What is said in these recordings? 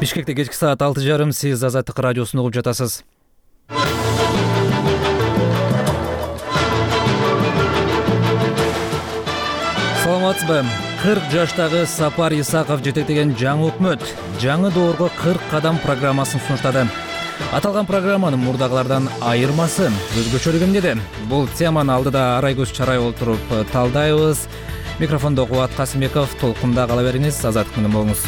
Бишкекте кечки саат 6:30 сиз Азаттык радиосун угуп жатасыз. Саламатсызбы? 40 жаштагы Сапар Исаков жетектеген жаңы өкмөт жаңы доорго 40 кадам программасын сунуштады. Аталган программанын мурдагылардан айырмасы өзгөчөлүгү эмнеде? Бул теманы алдыда Арайгөз Чарай отуруп талдайбыз. Микрофондо Кубат Касымбеков, толкунда кала бериңиз, Азаттык менен болуңуз.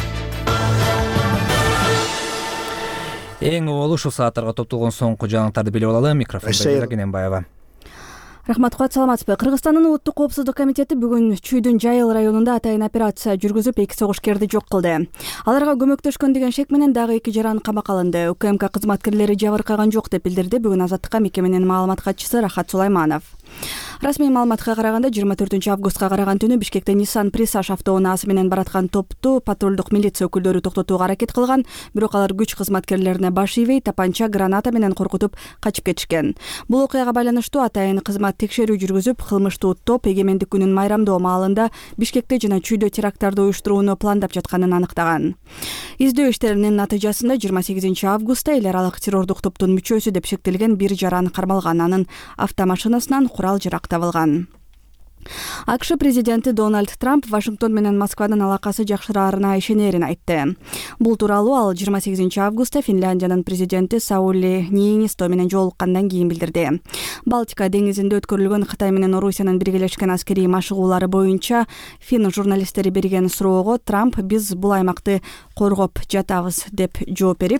Эң оболу ушул сааттарга топтолгон соңку жаңылыктарды билип алалы. Микрофондо Кененбаева. Рахмат, Кубат, саламатсызбы? Кыргызстандын Улуттук коопсуздук комитети бүгүн Чүйдүн Жайыл районунда атайын операция жүргүзүп 2 согушкерди жок кылды. Аларга көмөктөшкөн деген шек менен дагы 2 жаран камакка алынды. УКМК кызматкерлери жабыркаган жок деп билдирди бүгүн Азаттыкка мекеменин маалымат катчысы Рахат Сулайманов. Расмий маалыматка караганда 24 августка караган түнү Бишкекте Nissan Presage автоунаасы менен бараткан топту патрулдук милиция өкүлдөрү токтотууга аракет кылган, бирок алар күч кызматкерлерине баш ийбей, тапанча, граната менен коркутуп качып кетишкен. Бул окуяга байланыштуу атайын кызмат текшерүү жүргүзүп, кылмыштуу топ эгемендик күнүн майрамдоо маалында Бишкекте жана Чүйдө теракттарды уюштурууну пландап жатканын аныктаган. Издөө иштеринин натыйжасында 28 августта эл аралык террордук топтун мүчөсү деп шектелген 1 жаран кармалган, анын автомашинасынан курал жарак табылган. АКШ президенти Дональд Трамп Вашингтон менен Москванын алакасы жакшыраарына ишенерин айтты. Бул тууралуу ал 28 августта Финляндиянын президенти Саули Ниинисто менен жолуккандан кийин билдирди. Балтика деңизинде өткөрүлгөн Кытай менен Орусиянын биргелешкен аскерий машыгуулары боюнча фин журналисттери берген суроого Трамп «Биз бул аймакты коргоп жатабыз» деп жооп берип,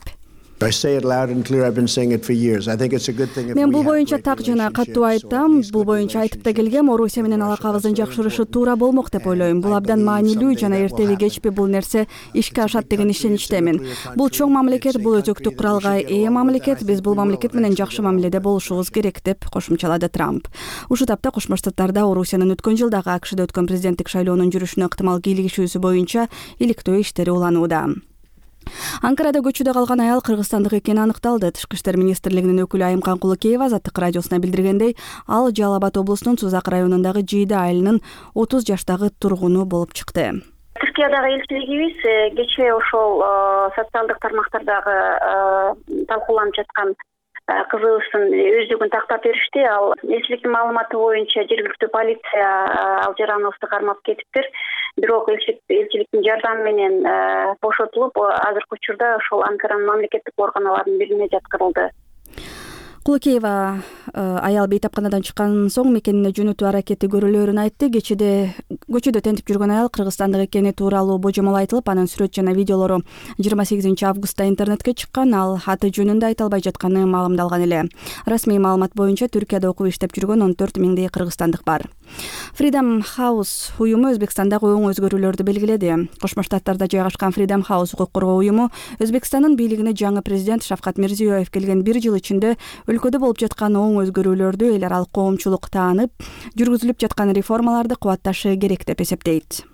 мен бул боюнча так жана каттуу айтам, бул боюнча айтып да келгем, Орусия менен алакабыздын жакшырышы туура болмок деп ойлойм. Бул абдан маанилүү жана эртеби кечпи бул нерсе ишке ашат деген ишеничтемин. Бул чоң мамлекет, бул өзөктүк куралга ээ мамлекет, биз бул мамлекет менен жакшы мамиледе болушубуз керек деп кошумчалады Трамп. Ушул тапта Кошмо Штаттарда Орусиянын өткөн жылдагы АКШда өткөн президенттик шайлоонун жүрүшүнө ыктымал кийлигишүүсү боюнча иликтөө иштери уланууда. Анкарада көчүдө калган аял кыргызстандык экени аныкталды. Тышкы иштер министрлигинин өкүлү Айымкан Кулукеева Азаттык радиосуна билдиргендей, ал Жалал Абад облусунун Сузак районундагы Жийда айылынын 30 жаштагы тургуну болуп чыкты. Түркиядагы элчилигибиз кечээ ошол социалдык тармактардагы талкууланып жаткан кызыбыздын өздүгүн тактап беришти. Ал элчиликтин маалыматы боюнча жергиликтүү полиция ал жараныбызды кармап кетиптир. Бирок элчиликтин жардамы менен бошотулуп, азыркы учурда ошол Анкаранын мамлекеттик органаларынын бирине жаткырылды. Кулукеева аял бейтапканадан чыккан соң мекенине жөнөтүү аракети көрүлөөрүн айтты. Көчөдө тентип жүргөн аял кыргызстандык экени тууралуу божомол айтылып, анын сүрөт жана видеолору 28 августта интернетке чыккан. Ал аты жөнүндө айта албай жатканы маалымдалган эле. Расмий маалымат боюнча Түркияда окуп иштеп жүргөн 14 миңдей кыргызстандык бар. Freedom House уюму Өзбекстандагы оң өзгөрүүлөрдү белгиледи. Кошмо Штаттарда жайгашкан Freedom House укук коргоо уюму Өзбекстандын бийлигине жаңы президент Шавкат Мирзиёев келген 1 жыл ичинде өлкөдө болуп жаткан оң өзгөрүүлөрдү эл аралык коомчулук таанып, жүргүзүлүп жаткан реформаларды кубатташы керек деп эсептейт.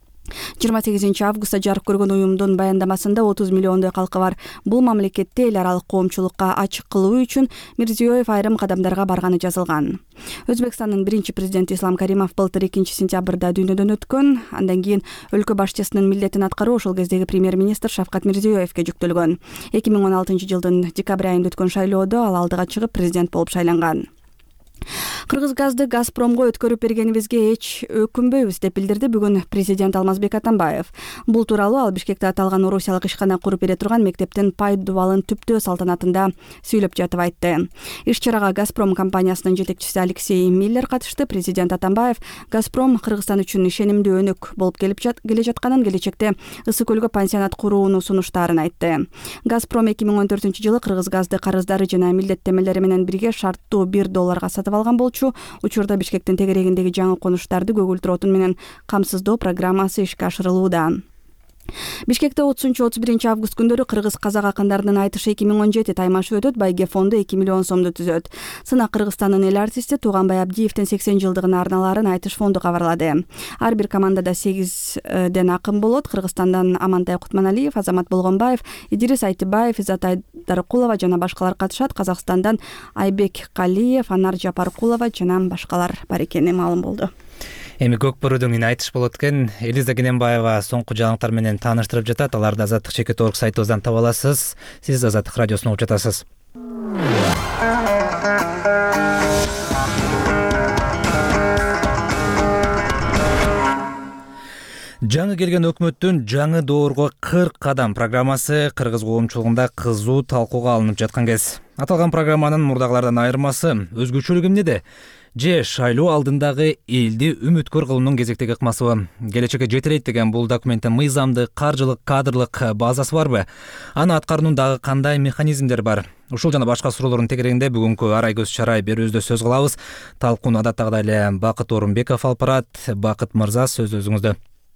28 августта жарык көргөн уюмдун баяндамасында 30 миллиондой калкы бар бул мамлекетти эл аралык коомчулукка ачык кылуу үчүн Мирзиёев айрым кадамдарга барганы жазылган. Өзбекстандын биринчи президенти Ислам Каримов былтыр 2 сентябрда дүйнөдөн өткөн. Андан кийин өлкө башчысынын милдетин аткаруу ошол кездеги премьер-министр Шавкат Мирзиёевке жүктөлгөн. 2016 жылдын декабрь айында өткөн шайлоодо ал алдыга чыгып президент болуп шайланган. Кыргыз газды Газпромго өткөрүп бергенибизге эч өкүнбөйбүз деп билдирди бүгүн президент Алмазбек Атамбаев. Бул тууралуу ал Бишкекте аталган орусиялык ишкана куруп бере турган мектептин пай дубалын түптөө салтанатында сүйлөп жатып айтты. Иш-чарага Газпром компаниясынын жетекчиси Алексей Миллер катышты. Президент Атамбаев Газпром Кыргызстан үчүн ишенимдүү өнөк болуп келе жатканын, келечекте Ысык көлгө пансионат курууну сунуштарын айтты. Газпром 2014 жылы Кыргыз газды карыздары жана милдеттемелери менен бирге шарттуу $1 сатып алган болчу. Учурда Бишкектин тегерегиндеги жаңы конуштарды көгүлтүр отун менен камсыздоо программасы ишке ашырылууда. Бишкекте 30-31 август күндөрү кыргыз-казак акындарынын айтышы 2017 таймашы өтөт. Байге фонду 2 миллион сомду түзөт. Сынак Кыргызстандын эл артисти Тууганбай Абдиевдин 80 жылдыгына арналарын айтыш фонду кабарлады. Ар бир командада 8ден акын болот. Кыргызстандан Амантай Кутманалиев, Азамат Болгонбаев, Идирис Айтыбаев, Изатай Дарыкулова жана башкалар катышат. Казакстандан Айбек Калиев, Анар Жапаркулова жана башкалар бар экени маалым болду. Эми көк борудун ини айтыш болот экен. Элиза Кененбаева соңку жаңылыктар менен тааныштырып жатат. Аларды Азаттык чекит орг сайтыбыздан таба аласыз. Сиз Азаттык радиосун угуп жатасыз. Жаңы келген өкмөттүн жаңы доорго 40 кадам программасы кыргыз коомчулугунда кызуу талкууга алынып жаткан кез. Аталган программанын мурдагылардан айырмасы өзгөчөлүгү эмнеде? Же шайлоо алдындагы элди үмүткөр кылуунун кезектеги ыкмасыбы? Келечекке жетелейт деген бул документтин мыйзамдык, каржылык, кадрлык базасы барбы? Аны аткаруунун дагы кандай механизмдери бар? Ушул жана башка суроолордун тегерегинде бүгүнкү арай көз чарай берүүбүздө сөз кылабыз. Талкууну адаттагыдай эле Бакыт Орунбеков алып барат. Бакыт мырза, сөз өзүңүздө.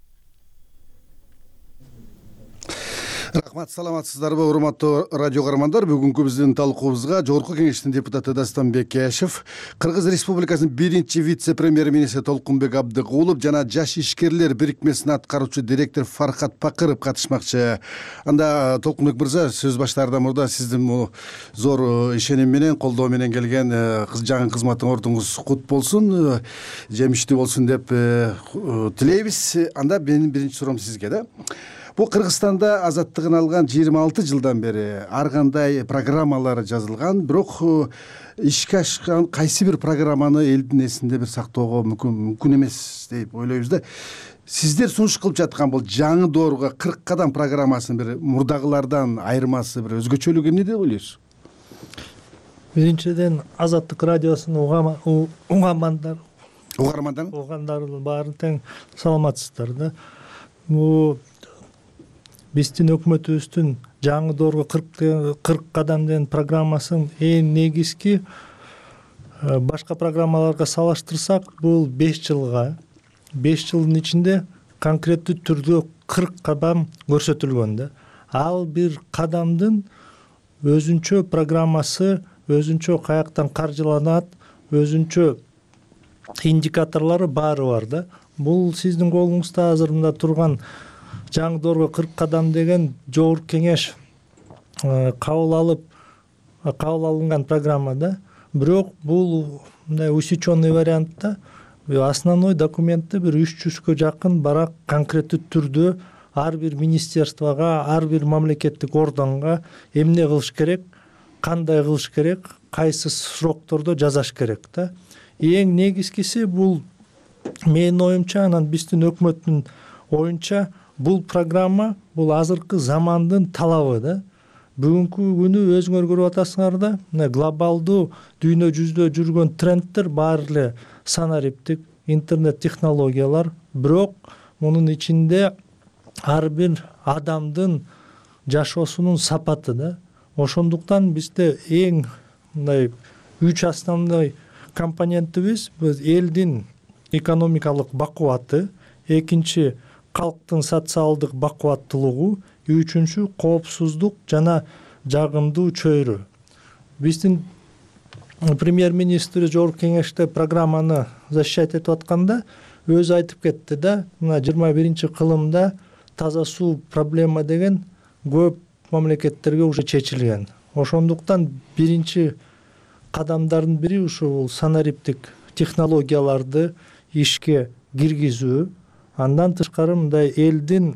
Рахмат, саламатсыздарбы, урматтуу радио каармандар. Бүгүнкү биздин талкуубузга Жогорку Кеңештин депутаты Дастанбек Кяшев, Кыргыз Республикасынын биринчи вице-премьер-министри Толкунбек Абдыкулов жана Жаш ишкерлер бирикмесинин аткаруучу директору Фархат Пакыров катышмакчы. Анда Толкунбек мырза, сөз баштаардан мурда сиздин зор ишеним менен, колдоо менен келген жаңы кызматыңыз кут болсун, жемиштүү болсун деп тилейбиз. Анда менин биринчи суроом сизге да. Бул Кыргызстанда азаттыгын алган 26 жылдан бери ар кандай программалар жазылган, бирок ишке ашкан кайсы бир программаны элдин эсинде бир сактоого мүмкүн эмес деп ойлойбуз да. Сиздер сунуш кылып жаткан бул жаңы доорго 40 кадам программасынын бир мурдагылардан айырмасы, бир өзгөчөлүгү эмне деп ойлойсуз? Биринчиден Азаттык радиосунун угармандардын баарын тең саламатсыздар да. Биздин өкмөтүбүздүн жаңы доорго 40 кадам деген программасынын эң негизги башка программаларга салыштырсак, бул 5 жылга, 5 жылдын ичинде конкреттүү түрдө 40 кадам көрсөтүлгөн да. Ал бир кадамдын өзүнчө программасы, өзүнчө каяктан каржыланат, өзүнчө индикаторлору баары бар да. Бул сиздин колуңузда азыр мында турган жаңы доорго 40 кадам деген Жогорку Кеңеш кабыл алынган программа да. Бирок бул мындай усеченный вариантта основной документте бир 300гө жакын барак конкреттүү түрдө ар бир министерствого, ар бир мамлекеттик органга эмне кылыш керек, кандай кылыш керек, кайсы сроктордо жасаш керек да. Эң негизгиси бул менин оюмча, анан биздин өкмөттүн оюнча бул программа бул азыркы замандын талабы да. Бүгүнкү күнү өзүңөр көрүп атасыңар да, глобалдуу дүйнө жүзүндө жүргөн трендтер баары эле санариптик, интернет технологиялар, бирок мунун ичинде ар бир адамдын жашоосунун сапаты да. Ошондуктан бизде эң мындай 3 основной компонентибиз элдин экономикалык бакубаты, экинчи калктын социалдык бакубаттуулугу, үчүнчү коопсуздук жана жагымдуу чөйрө. Биздин премьер-министр Жогорку Кеңеште программаны защищать этип атканда өзү айтып кетти да, мына 21-кылымда таза суу проблема деген көп мамлекеттерге уже чечилген. Ошондуктан биринчи кадамдардын бири ушул санариптик технологияларды ишке киргизүү. Андан тышкары мындай элдин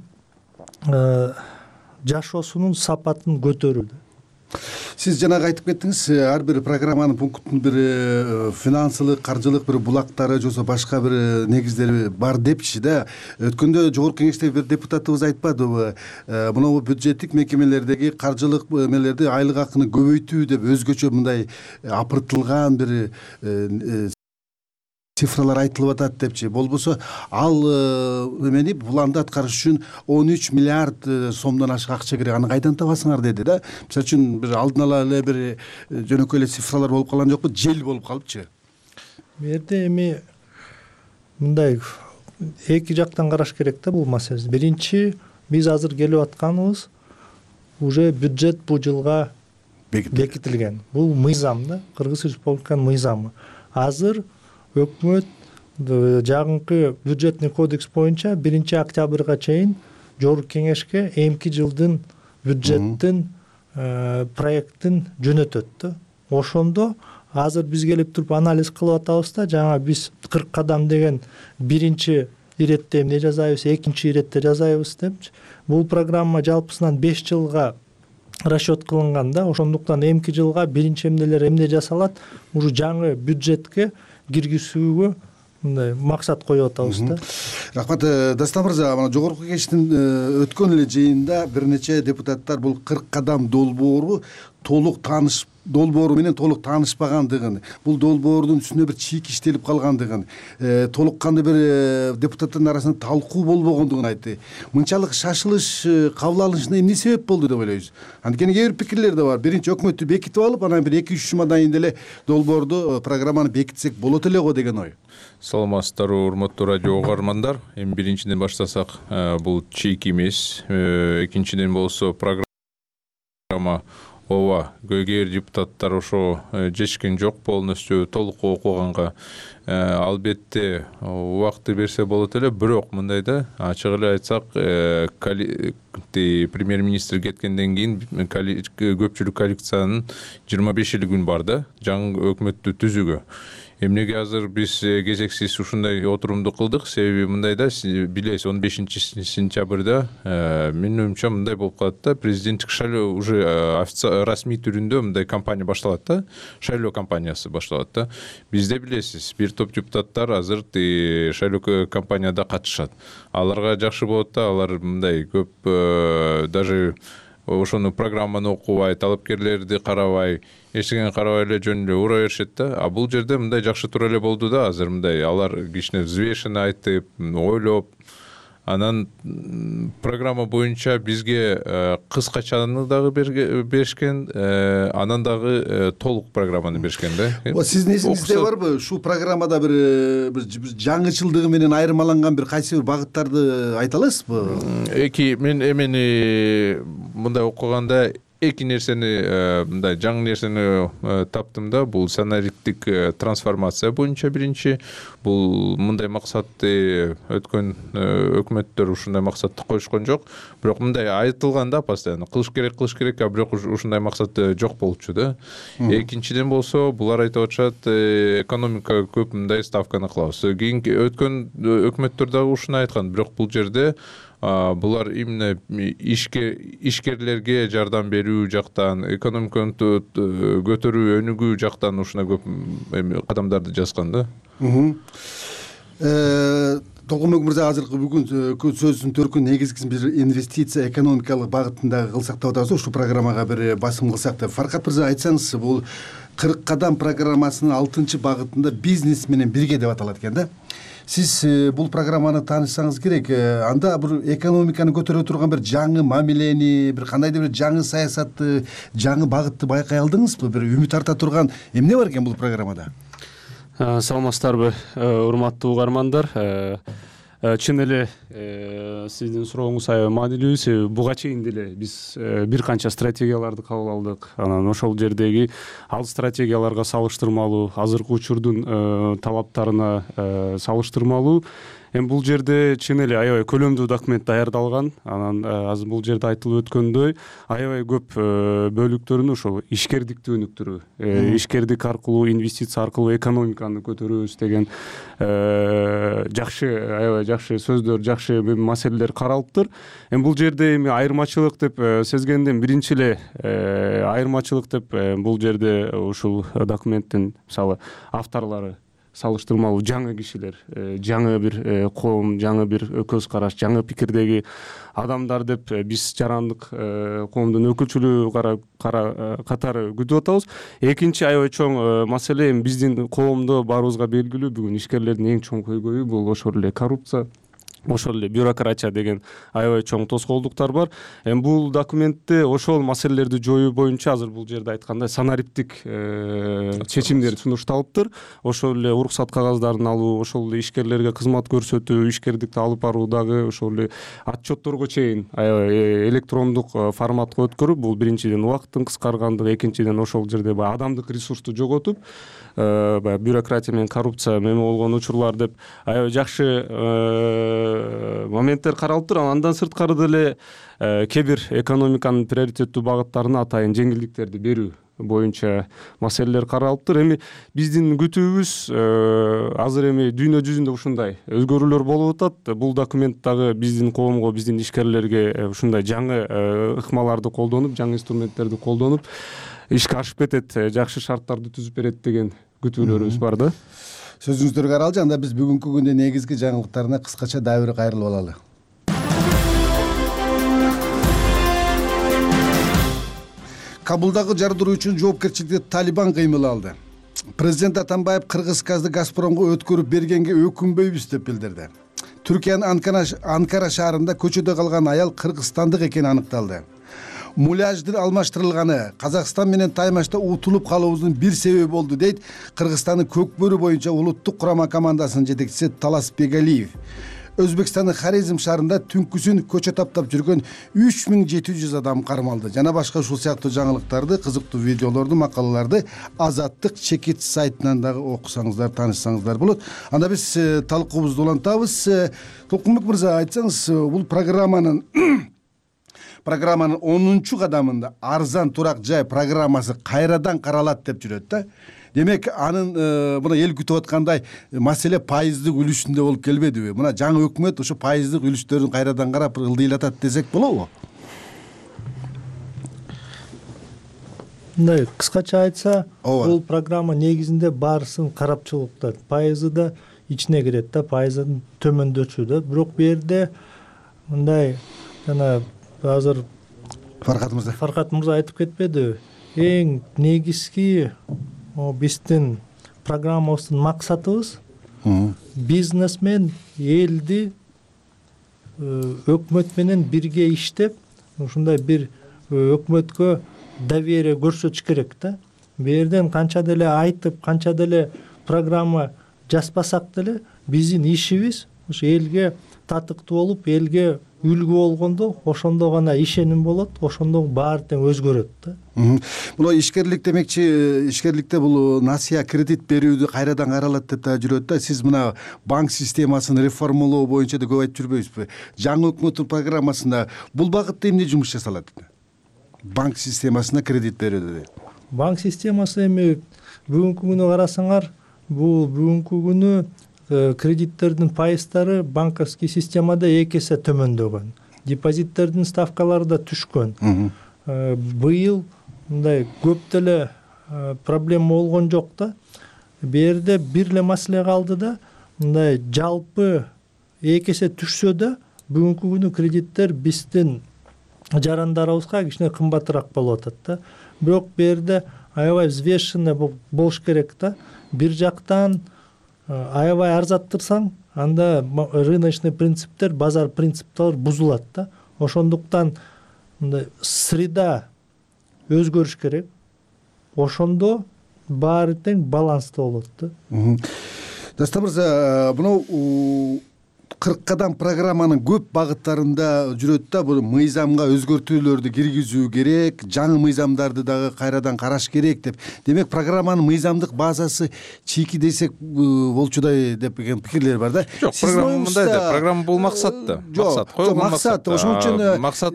жашоосунун сапатын көтөрүү. Сиз жанагы айтып кеттиңиз, ар бир программанын пункттун бир финансылык, каржылык бир булактары же башка бир негиздери бар депчи да. Өткөндө Жогорку Кеңеште бир депутатыбыз айтпадыбы, мына бюджеттик мекемелердеги каржылык эмелерди, айлык акыны көбөйтүү деп өзгөчө мындай апыртылган бир цифралар айтылып атат депчи. Болбосо ал эмени планды аткарыш үчүн 13 миллиард сомдон ашык акча керек. Аны кайдан табасыңар деди да. Мисалы үчүн бир алдын ала эле бир жөнөкөй эле цифралар болуп калган жокпу, жел болуп калыпчы. Бу жерде эми мындай эки жактан караш керек да бул маселе. Биринчи, биз азыр келип атканыбыз уже бюджет бул жылга бекитилген. Бул мыйзам да, Кыргыз Республиканын мыйзамы. Азыр өкмөт жагынкы бюджетный кодекс боюнча 1-октябрга чейин Жогорку Кеңешке эмки жылдын бюджеттин проектин жөнөтөт да. ошондо азыр биз келип туруп анализ кылып атабыз да, жаңа биз 40 кадам деген биринчи иретте эмне жасайбыз, экинчи иретте жасайбыз депчи. Бул программа жалпысынан 5 жылга расчет кылынган да, ошондуктан эмки жылга биринчи эмне жасалат, уже жаңы бюджетке киргизүүгө мындай максат коюп атабыз да. Рахмат Дастан мырза, мына жогорку кеңештин өткөн эле жыйынында бир нече депутаттар бул 40 кадам долбоору долбоору менен толук таанышпагандыгын, бул долбоордун үстүнө бир чийик иштелип калгандыгын, толук кандуу бир депутаттардын арасында талкуу болбогондугун айтты. Мынчалык шашылыш кабыл алынышына эмне себеп болду деп ойлойсуз? Анткени кээ бир пикирлер да бар. Биринчи өкмөттү бекитип алып, анан бир 2-3 жумадан кийин деле долбоорду, программаны бекитсек болот эле го деген ой. Саламатсыздарбы, урматтуу радио угармандар. Эми биринчиден баштасак, бул чийик эмес. Экинчиден болсо программа ооба, кээ депутаттар ошо жечкен жок, полностью толук окуганга. Албетте убакыт берсе болот эле, бирок мындай да, ачык эле айтсак, премьер-министр кеткенден кийин көпчүлүк коалициянын 25 күн бар да, жаңы өкмөттү түзүүгө. Эмнеге азыр биз кезексиз ушундай отурумду кылдык? Себеби мындай да, билесиз, 15-сентябрда менин оюмча мындай болуп калат да, президенттик шайлоо уже расмий түрүндө мындай кампания башталат да, шайлоо кампаниясы башталат да. Бизде билесиз, бир топ депутаттар азыр шайлоо кампанияда катышат. Аларга жакшы болот да, алар мындай көп даже ошону программаны окубай, талапкерлерди карабай, эчтекени карабай эле жөн эле ура беришет да. А бул жерде мындай жакшы тура эле болду да, азыр мындай алар кичине взвешенно айтып, ойлоп, анан программа боюнча бизге кыскачаны дагы беришкен, анан дагы толук программаны беришкен да. Сиздин эсиңизде барбы, ушул программада бир жаңычылдыгы менен айырмаланган бир кайсы бир багыттарды айта аласызбы? Мен эмени мындай окуганда эки нерсени, мындай жаңы нерсени таптым да. Бул санариптик трансформация боюнча биринчи. Бул мындай максатты өткөн өкмөттөр ушундай максатты коюшкон жок. Бирок мындай айтылган да, постоянно кылыш керек, а бирок ушундай максат жок болчу да. Экинчиден болсо, булар айтып атышат, экономика көп мындай ставканы кылабыз. Кийинки өткөн өкмөттөр дагы ушуну айткан, бирок бул жерде булар именно ишкерлерге жардам берүү жактан, экономиканы көтөрүү, өнүгүү жактан ушуна көп кадамдарды жазган да. Толкунбек мырза, азыркы бүгүн сөзүн төркүн негизгисин бир инвестиция экономикалык багытында кылсак деп атабыз. Ушул программага бир басым кылсак деп. Фаркат мырза, айтсаңыз, бул 40 кадам программасынын 6 багытында бизнес менен бирге деп аталат экен да. Сиз бул программаны таанышсаңыз керек, анда бир экономиканы көтөрө турган бир жаңы мамилени, бир кандайдыр бир жаңы саясатты, жаңы багытты байкай алдыңызбы? Бир үмүт арта турган эмне бар экен бул программада? Саламатсыздарбы, урматтуу угармандар. Чын эле сиздин сурооңуз аябай маанилүү. Себеби буга чейин деле биз бир канча стратегияларды кабыл алдык. Анан ошол жердеги ал стратегияларга салыштырмалуу, азыркы учурдун талаптарына салыштырмалуу, эми бул жерде чын эле аябай көлөмдүү документ даярдалган. Анан азыр бул жерде айтылып өткөндөй, аябай көп бөлүктөрүн ошол ишкердикти өнүктүрүү, ишкердик аркылуу, инвестиция аркылуу экономиканы көтөрүүбүз деген аябай жакшы сөздөр, жакшы маселелер каралыптыр. Эми бул жерде эми айырмачылык деп сезгенден биринчи эле айырмачылык деп бул жерде ушул документтин мисалы авторлору салыштырмалуу жаңы кишилер, жаңы бир коом, жаңы бир көз караш, жаңы пикирдеги адамдар деп биз жарандык коомдун өкүлчүлүгү катары күтүп атабыз. Экинчи аябай чоң маселе эми биздин коомдо баарыбызга белгилүү, бүгүн ишкерлердин эң чоң көйгөйү бул ошол эле коррупция, ошол эле бюрократия деген аябай чоң тоскоолдуктар бар. Эми бул документте ошол маселелерди жоюу боюнча азыр бул жерде айткандай санариптик чечимдер сунушталыптыр. Ошол эле уруксат кагаздарын алуу, ошол эле ишкерлерге кызмат көрсөтүү, ишкердикти алып баруудагы ошол эле отчетторго чейин аябай электрондук форматка өткөрүп, бул биринчиден убакыттын кыскаргандыгы, экинчиден ошол жерде баягы адамдык ресурсту жоготуп, баягы бюрократия менен коррупция меми болгон учурлар деп аябай жакшы моменттер каралыптыр. Андан сырткары деле кээ бир экономиканын приоритеттүү багыттарына атайын жеңилдиктерди берүү боюнча маселелер каралыптыр. Эми биздин күтүүбүз азыр эми дүйнө жүзүндө ушундай өзгөрүүлөр болуп атат. Бул документ дагы биздин коомго, биздин ишкерлерге ушундай жаңы ыкмаларды колдонуп, жаңы инструменттерди колдонуп ишке ашып кетет, жакшы шарттарды түзүп берет деген күтүүлөрүбүз бар да. Сөзүңүздөргө аралжы. Анда биз бүгүнкү күндүн негизги жаңылыктарына кыскача дагы бир кайрылып алалы. Кабулдагы жардыруу үчүн жоопкерчиликти Талибан кыймыл алды. Президент Атамбаев Кыргыз газды Газпромго өткөрүп бергенге өкүнбөйбүз деп билдирди. Түркиянын Анкара шаарында көчөдө калган аял кыргызстандык экени аныкталды. Муляждын алмаштырылганы Казакстан менен таймашта утулуп калуубуздун бир себеби болду дейт Кыргызстандын Көкбөрү боюнча улуттук курама командасынын жетекчиси Талас Бегалиев. Өзбекстандын Хорезм шаарында түнкүсүн көчө таптап жүргөн 3700 адам кармалды. Жана башка ушул сыяктуу жаңылыктарды, кызыктуу видеолорду, макалаларды Азаттык чекит сайтынан дагы окусаңыздар, таанышсаңыздар болот. Анда биз талкуубузду улантабыз. Толкунбек мырза, айтсаңыз, бул программанын 10-чу кадамында арзан турак жай программасы кайрадан каралат деп жүрөт да. Демек, анын мына эл күтүп аткандай маселе пайыздык үлүшүндө болуп келбедиби? Мына жаңы өкмөт ошо пайыздык үлүштөрүн кайрадан карап ылдыйлатат десек болобу? Мындай кыскача айтса, бул программа негизинде баарысын карапчылыктар, пайызы да ичине кирет да, пайызын төмөндөтүү да. Бирок бу жерде мындай жана азыр Фаркат мырза айтып кетпедиби? Эң негизги биздин программабыздын максатыбыз бизнес менен элди өкмөт менен бирге иштеп, ушундай бир өкмөткө доверие көрсөтүш керек да. Бу жерден канча деле айтып, канча деле программа жазбасак деле биздин ишибиз ушу элге татыктуу болуп, элге үлгү болгондо ошондо гана ишеним болот, ошондо баары тең өзгөрөт да. Мына ишкерлик демекчи, ишкерликте бул насыя кредит берүүдү кайрадан каралат деп да жүрөт да. Сиз мына банк системасын реформалоо боюнча да көп айтып жүрбөйсүзбү? Жаңы өкмөттүн программасында бул багытта эмне жумуш жасалат? Банк системасына кредит берүүдө. Банк системасы эми бүгүнкү күнү карасаңар, бул бүгүнкү күнү кредиттердин пайыздары банковский системада 2 эсе төмөндөгөн. Депозиттердин ставкалары да түшкөн. Быйыл мындай көп деле проблема болгон жок да. Бу жерде бир эле маселе калды да, мындай жалпы 2 эсе түшсө да, бүгүнкү күнү кредиттер биздин жарандарыбызга кичине кымбатыраак болуп атат да. Бирок бу жерде аябай взвешенный болуш керек да. Бир жактан аябай арзаттырсаң, анда рыночный принциптер, базар принциптер бузулат да. Ошондуктан мындай среда өзгөрүш керек. Ошондо баары тең баланста болот да. Дастан мырза, мына 40 кадам программанын көп багыттарында жүрөт да. Бул мыйзамга өзгөртүүлөрдү киргизүү керек, жаңы мыйзамдарды дагы кайрадан караш керек деп. Демек, программанын мыйзамдык базасы чийки десек болчудай деп деген пикирлер бар да. Жок, программа мындай да, программа бул максат да. Максат койгон максат. Ошон үчүн максат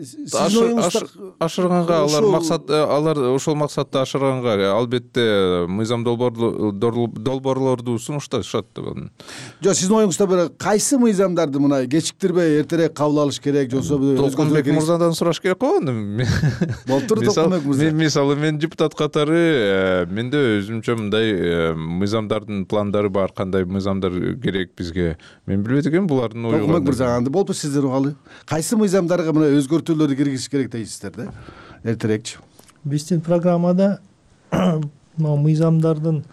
ашырганга, алар ошол максатты ашырганга албетте мыйзам долбоорлорду сунушташат. Жок, сиздин оюңузда бир кайсы мыйзамдарды мына кечиктирбей эртерээк кабыл алыш керек, жоксо Толкунбек мырзадан сураш керек го. Болтур Толкунбек мырза. Мисалы, мен депутат катары менде өзүмчө мындай мыйзамдардын пландары бар, кандай мыйзамдар керек бизге. Мен билбейт экенмин булардын ою. Толкунбек мырза, анда болупу сиздер угалы. Кайсы мыйзамдарга мына өзгөртүүлөрдү киргизиш керек дейсиздер да? Эртерээкчи. Биздин программада мыйзамдардын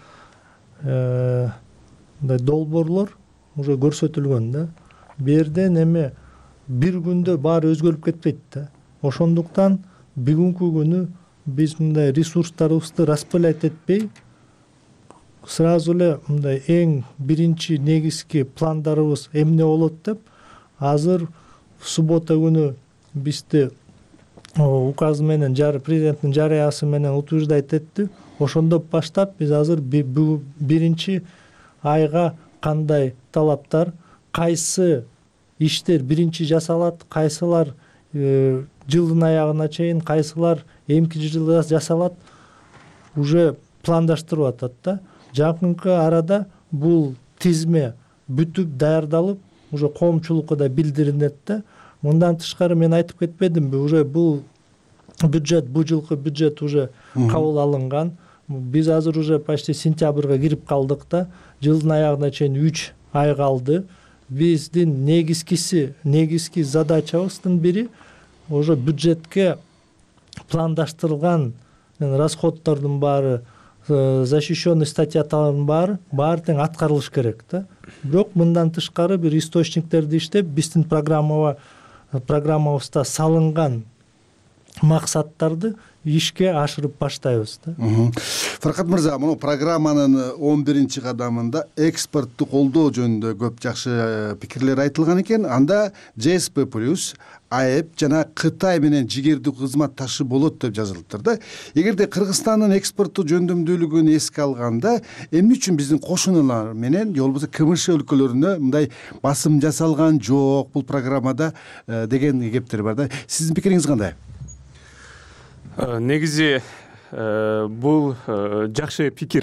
мындай долбоорлор уже көрсөтүлгөн да. Бу жерден эми бир күндө баары өзгөрүп кетпейт да. Ошондуктан бүгүнкү күнү биз мындай ресурстарыбызды распылять этпей, сразу эле мындай эң биринчи негизги пландарыбыз эмне болот деп, азыр суббота күнү бизди указ менен президенттин жарыясы менен утверждать этти. Ошондо баштап биз азыр биринчи айга кандай талаптар, кайсы иштер биринчи жасалат, кайсылар жылдын аягына чейин, кайсылар эмки жылда жасалат. уже пландаштырып атат да. Жакынкы арада бул тизме бүтүп даярдалып уже коомчулукка да билдирилет да. Мындан тышкары мен айтып кетпедимби, уже бул жылкы бюджет уже кабыл алынган. Биз азыр уже почти сентябрга кирип калдык да. Жылдын аягына чейин 3 ай калды. Биздин негизги задачабыздын бири уже бюджетке пландаштырылган расходтордун баары, защищенный статьялардын баары тең аткарылыш керек да. Бирок мындан тышкары бир источниктерди иштеп, биздин программабызда салынган максаттарды ишке ашырып баштайбыз да. Фаркат мырза, мына программанын 11-чи кадамында экспортту колдоо жөнүндө көп жакшы пикирлер айтылган экен. Анда GSP+, АЭП жана Кытай менен жигердүү кызматташы болот деп жазылыптыр да. Эгерде Кыргызстандын экспортту жөндөмдүүлүгүн эске алганда, эмне үчүн биздин кошуналар менен же болбосо КМШ өлкөлөрүнө мындай басым жасалган жок бул программада деген кептер бар да. Сиздин пикириңиз кандай? Негизи бул жакшы пикир.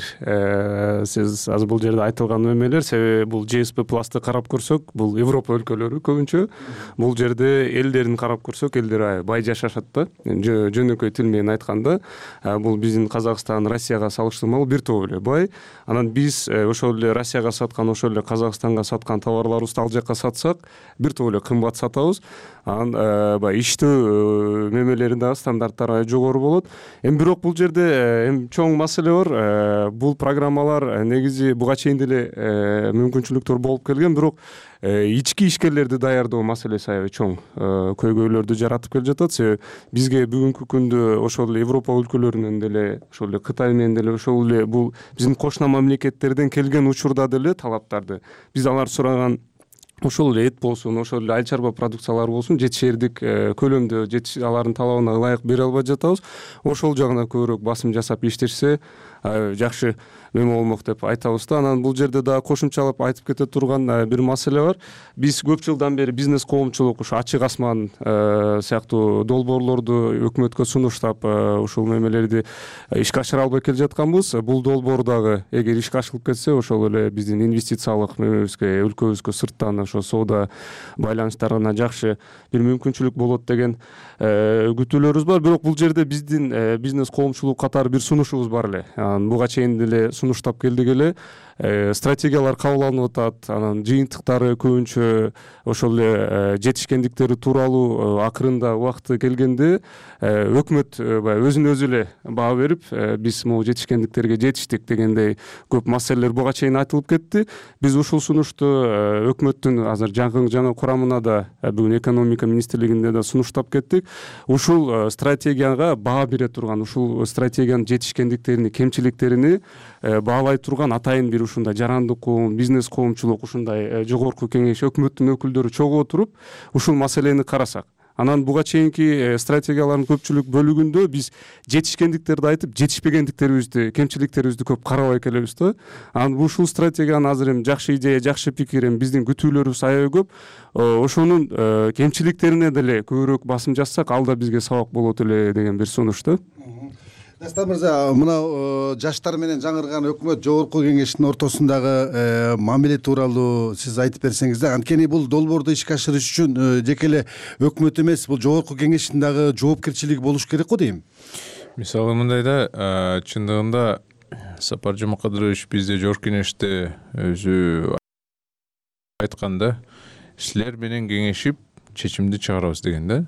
Сиз азыр бул жерде айтылган эмелер, себеби бул GSP+ты карап көрсөк, бул Европа өлкөлөрү көбүнчө. Бул жерде элдерин карап көрсөк, элдер бай жашашат да. Жөнөкөй тил менен айтканда, бул биздин Казакстан, Россияга салыштырмалуу бир топ эле бай. Анан биз ошол эле Россияга саткан, ошол эле Казакстанга саткан товарларыбызды ал жака сатсак, бир топ эле кымбат сатабыз. Анан баягы иштөө мемелерин дагы стандарттары жогору болот. Бирок бул жерде чоң маселе бар. Бул программалар негизи буга чейин деле мүмкүнчүлүктөр болуп келген, бирок ички ишкерлерди даярдоо маселеси аябай чоң көйгөйлөрдү жаратып келе жатат. Себеби бизге бүгүнкү күндө ошол эле Европа өлкөлөрүнөн деле, ошол эле Кытай менен деле, ошол эле бул биздин кошуна мамлекеттерден келген учурда деле талаптарды биз алар сураган ошол эле эт болсун, ошол эле айыл чарба продукциялары болсун, жетишердик көлөмдө алардын талабына ылайык бере албай жатабыз. Ошол жагына көбүрөөк басым жасап иштешсе жакшы неме болмок деп айтабыз да. Анан бул жерде дагы кошумчалап айтып кете турган бир маселе бар. Биз көп жылдан бери бизнес коомчулук ушу ачык асман сыяктуу долбоорлорду өкмөткө сунуштап, ушул мемелерди ишке ашыра албай келе жатканбыз. Бул долбоор дагы эгер ишке ашырылып кетсе, ошол эле биздин инвестициялык мемебизге, өлкөбүзгө сырттан ошо соода байланыштарына жакшы бир мүмкүнчүлүк болот деген күтүүлөрүбүз бар. Бирок бул жерде биздин бизнес коомчулук катары бир сунушубуз бар эле. Буга чейин деле сунуштап келдик эле. Стратегиялар кабыл алынып атат. Анан жыйынтыктары көбүнчө ошол эле жетишкендиктери тууралуу акырында убакыты келгенде өкмөт баягы өзүн өзү эле баа берип, биз могу жетишкендиктерге жетиштик дегендей көп маселелер буга чейин айтылып кетти. Биз ушул сунушту өкмөттүн азыр жаңы курамына да, бүгүн экономика министрлигинде да сунуштап кеттик. Ушул стратегияга баа бере турган, ушул стратегиянын жетишкендиктерини, кемчиликтерини баалай турган атайын бир ушундай жарандык коом, бизнес коомчулук, ушундай жогорку кеңеш, өкмөттүн өкүлдөрү чогуу отуруп ушул маселени карасак. Анан буга чейинки стратегиялардын көпчүлүк бөлүгүндө биз жетишкендиктерди айтып, жетишпегендиктерибизди, кемчиликтерибизди көп карабай келебиз да. Анан ушул стратегиянын азыр эми жакшы идея, жакшы пикир, эми биздин күтүүлөрүбүз аябай көп. Ошонун кемчиликтерине деле көбүрөөк басым жасасак, ал да бизге сабак болот эле деген бир сунуш да. Дастан мырза, мына жаштар менен жаңырган өкмөт жогорку кеңештин ортосундагы мамиле тууралуу сиз айтып берсеңиз да. Анткени бул долбоорду ишке ашырыш үчүн жеке эле өкмөт эмес, бул жогорку кеңештин дагы жоопкерчилиги болуш керек го дейм. Мисалы мындай да, чындыгында Сапар Жумакадырович бизде жогорку кеңеште өзү айтканда, силер менен кеңешип чечимди чыгарабыз деген да.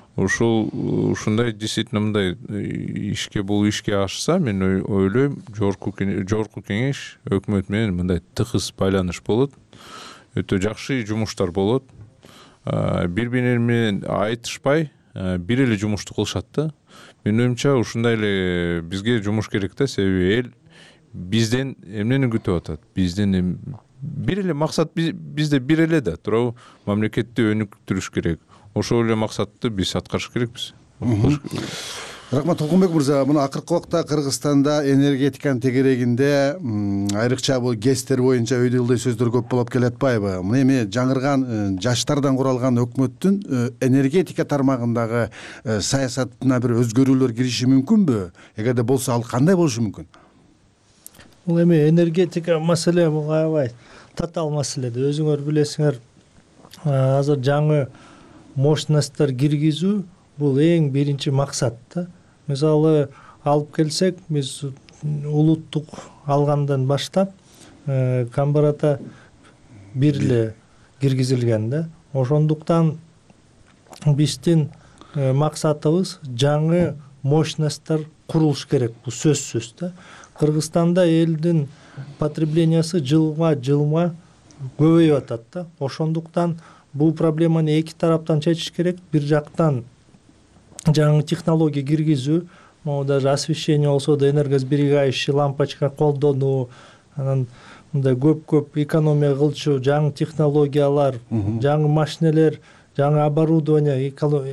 Ушундай действительно мындай бул ишке ашса, мен ойлойм, жогорку кеңеш өкмөт менен мындай тыгыз байланыш болот. Өтө жакшы жумуштар болот. Бири-бири менен айтышпай, бир эле жумушту кылышат да. Менин оюмча ушундай эле бизге жумуш керек да, себеби эл бизден эмнени күтүп атат? Бизден бир эле максат бизде бир эле да, туурабы? Мамлекетти өнүктүрүш керек. Ошол эле максатты биз аткарыш керекпиз. Рахмат Толкунбек мырза, мына акыркы убакта Кыргызстанда энергетиканын тегерегинде айрыкча бул ГЭСтер боюнча өйдө ылдый сөздөр көп болуп келатпайбы? Мына эми жаңырган жаштардан куралган өкмөттүн энергетика тармагындагы саясатына бир өзгөрүүлөр кириши мүмкүнбү? Эгерде болсо ал кандай болушу мүмкүн? Бул эми энергетика маселе бул аябай татаал маселе. Өзүңөр билесиңер, азыр жаңы мощностьтер киргизүү бул эң биринчи максат да. Мисалы алып келсек, биз улуттук алгандан баштап Камбарата бир эле киргизилген да. Ошондуктан биздин максатыбыз жаңы мощностьтер курулуш керек, бул сөзсүз да. Кыргызстанда элдин потреблениясы жылма көбөйүп атат да. Ошондуктан бул проблеманы эки тараптан чечиш керек. Бир жактан жаңы технология киргизүү, могу даже освещение болсо да энергосберегающий лампочка колдонуу, анан мындай көп экономия кылчу жаңы технологиялар, жаңы машинелер, жаңы оборудование,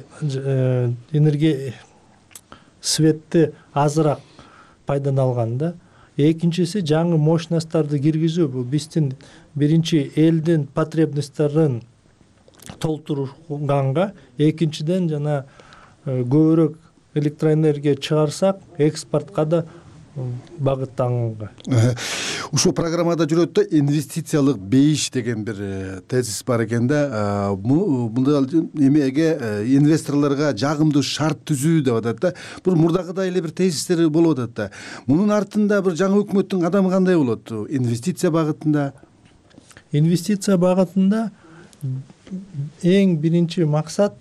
энергия светти азыраак пайдалана алган да. Экинчиси жаңы мощностьтарды киргизүү. Бул биздин биринчи элдин потребностьтарын толтурганга, экинчиден жана көбүрөөк электроэнергия чыгарсак экспортко да багыттанганга. Ушул программада жүрөт да инвестициялык бейиш деген бир тезис бар экен да. Мында эмеге инвесторлорго жагымдуу шарт түзүү деп атат да. Бул мурдагыдай эле бир тезистер болуп атат да. Мунун артында бир жаңы өкмөттүн кадамы кандай болот? Инвестиция багытында? Инвестиция багытында эң биринчи максат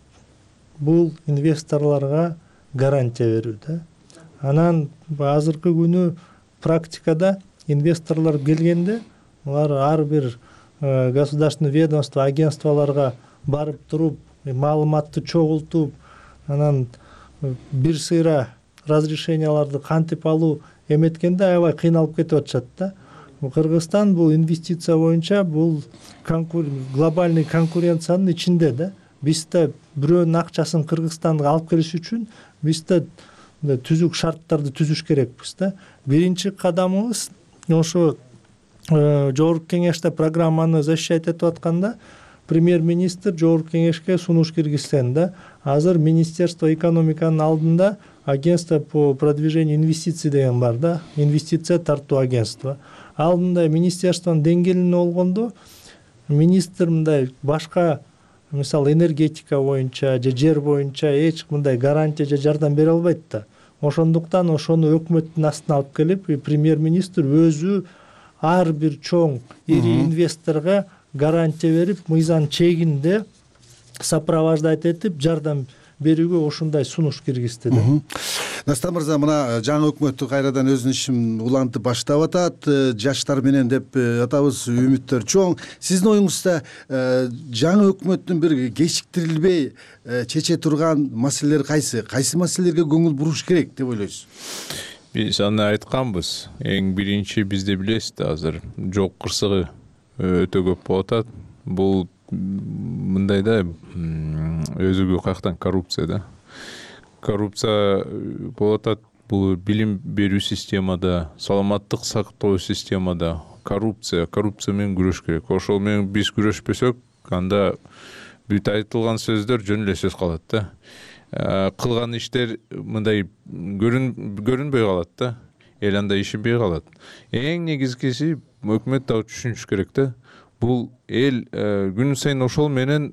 бул инвесторлорго гарантия берүү да. Анан азыркы күнү практикада инвесторлор келгенде алар ар бир государственный ведомство, агентстволорго барып туруп, маалыматты чогултуп, анан бир сыйра разрешенияларды кантип алуу эметкенде аябай кыйналып кетип атышат да. Кыргызстан бул инвестиция боюнча бул глобальный конкуренциянын ичинде да. Бизде бирөөнүн акчасын Кыргызстанга алып келиш үчүн бизде түзүк шарттарды түзүш керекпиз да. Биринчи кадамыбыз ошо жогорку кеңеште программаны защищать этип атканда премьер-министр жогорку кеңешке сунуш киргизген да. Азыр Министерство экономиканын алдында агентство по продвижению инвестиций деген бар да. Инвестиция тартуу агентство. Ал мындай министерствонун деңгээлинде болгондо министр мындай башка мисалы энергетика боюнча же жер боюнча эч мындай гарантия же жардам бере албайт да. Ошондуктан ошону өкмөттүн астына алып келип, премьер-министр өзү ар бир чоң ири инвесторго гарантия берип, мыйзам чегинде сопровождать этип жардам берүүгө ушундай сунуш киргизди да. Дастан мырза, мына жаңы өкмөт кайрадан өзүнүн ишин улантып баштап атат, жаштар менен деп атабыз, үмүттөр чоң. Сиздин оюңузда жаңы өкмөттүн бир кечиктирилбей чече турган маселелер кайсы? Кайсы маселелерге көңүл буруш керек деп ойлойсуз? Биз аны айтканбыз. Эң биринчи бизде билесиз да, азыр жок кырсыгы өтө көп болуп атат. Бул мындай да, өзүгү каяктан коррупция да. Коррупция болуп атат. Бул билим берүү системада, саламаттык сактоо системада коррупция менен күрөш керек. Ошол менен биз күрөшпөсөк, анда бүт айтылган сөздөр жөн эле сөз калат да. Кылган иштер мындай көрүнбөй калат да. Эл анда ишенбей калат. Эң негизгиси өкмөт да түшүнүш керек да. Бул эл күн сайын ошол менен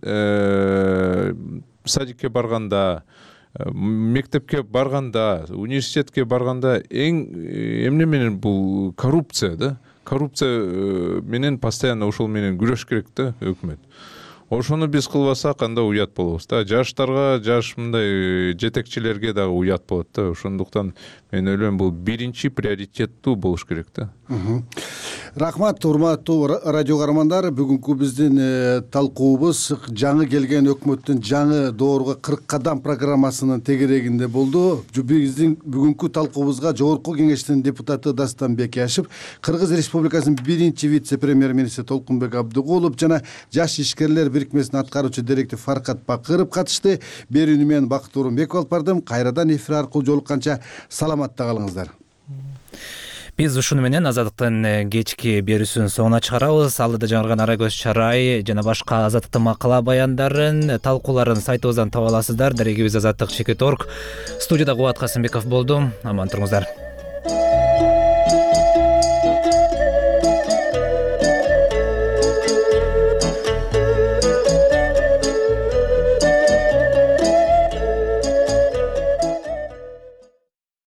садикке барганда, мектепке барганда, университетке барганда эмне менен бул коррупция да. Коррупция менен постоянно ошол менен күрөш керек да өкмөт. Ошону биз кылбасак анда уят болобуз да. Жаштарга, жаш мындай жетекчилерге дагы уят болот да. Ошондуктан мен ойлойм бул биринчи приоритеттүү болуш керек да. Рахмат, урматтуу радио каармандар. Бүгүнкү биздин талкуубуз жаңы келген өкмөттүн жаңы доорго 40 кадам программасынын тегерегинде болду. Биздин бүгүнкү талкуубузга Жогорку Кеңештин депутаты Дастан Бекешев, Кыргыз Республикасынын биринчи вице-премьер-министри Толкунбек Абдыгулов жана Жаш ишкерлер бирикмесинин аткаруучу директори Фаркат Бакыров катышты. Берүүнү мен Бакыт Орунбеков алып бардым. Кайрадан эфир аркылуу жолукканча саламатта калыңыздар. Биз ушуну менен Азаттыктын кечки берүүсүнүн соңуна чыгарабыз. Алдыда жаңырган ара көз чарай жана башка Азаттыктын макала баяндарын, талкууларын сайтыбыздан таба аласыздар. Дарегибиз Азаттык /org. Студияда Кубат Касымбеков болду. Аман туруңуздар.